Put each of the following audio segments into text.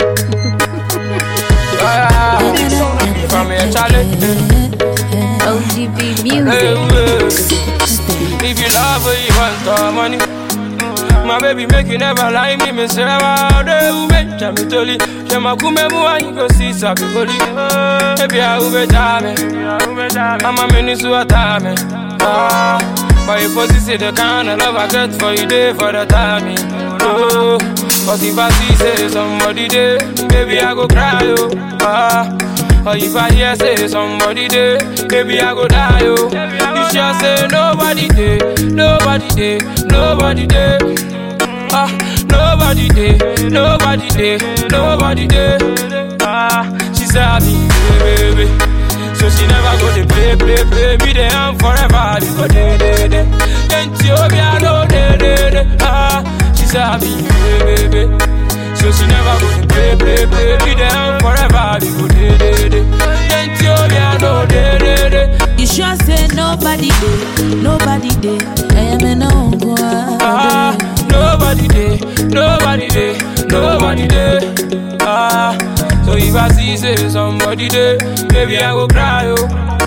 From here, Charlie. OGB music. If you love her, you want the money. My baby make you never lie me. Me say, wow, they will make me tell you. She ma kume mua, you go see sabi goli. Baby, I will be jamming. I'm a minister to a time. But if you see the kind of love I get for you day for the timing. Oh, but if I see say somebody there, baby I go cry oh. Or if I hear say somebody there, baby I go die oh. You sure say nobody there, nobody there, nobody there. Nobody there, nobody there, nobody there. She said me, baby. So she never go to play me there and forever. You go there. Then she hope I know there. She said me, baby. So she never go to play me there and forever. You go there. Then she hope I know there. You sure say nobody there, nobody there. I am an uncle. Nobody there, nobody there, nobody there. So if I see say somebody there, baby I go cry oh.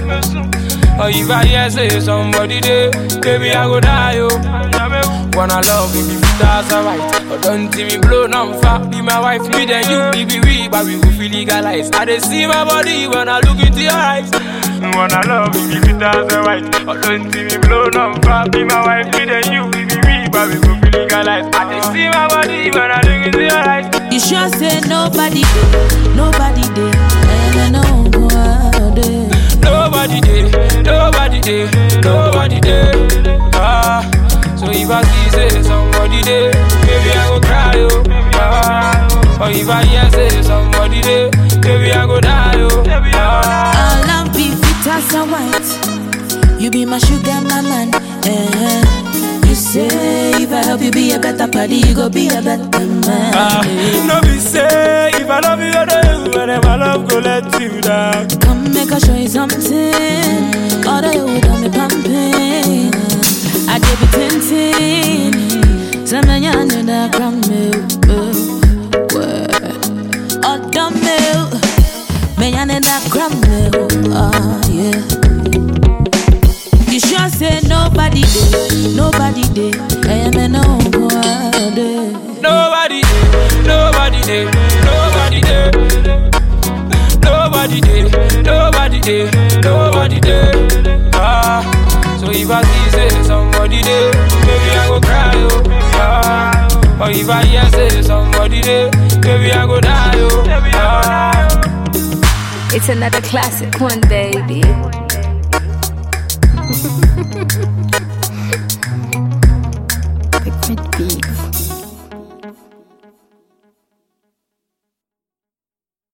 Or if I hear say somebody there, baby I go die oh. Wanna love me if that's alright, but don't see me blow no far. Be my wife, me then you, be we, but we will feel legalized. I dey see my body when I look into your eyes. Wanna love me if that's alright, but don't see me blow no far. Be my wife, me then you, be we, but we will feel legalized. I dey see my body when I look into your eyes. You sure say nobody there, nobody there. And I know there. Nobody there, nobody there, nobody there. So if I see say somebody there, baby I go cry oh. Or if I hear say somebody there, baby I go die oh. All I'm be fit as a white. You be my sugar, my man. You say if I help you be a better party, you go be a better man. No be say if I love you, I do you, but if I love go let you down. Come make I show you something. All the you got me pumping. I give you 10. Some man you know that gram milk. Oh dumb milk. Man you know that gram milk. Oh yeah. You sure say nobody there, nobody there. I am an uncle there. Nobody there, nobody there, nobody there. Nobody there, nobody there, nobody there. So if I see say somebody there, baby I go cry oh. Or if I hear say somebody there, baby I go die oh. It's another classic one, baby.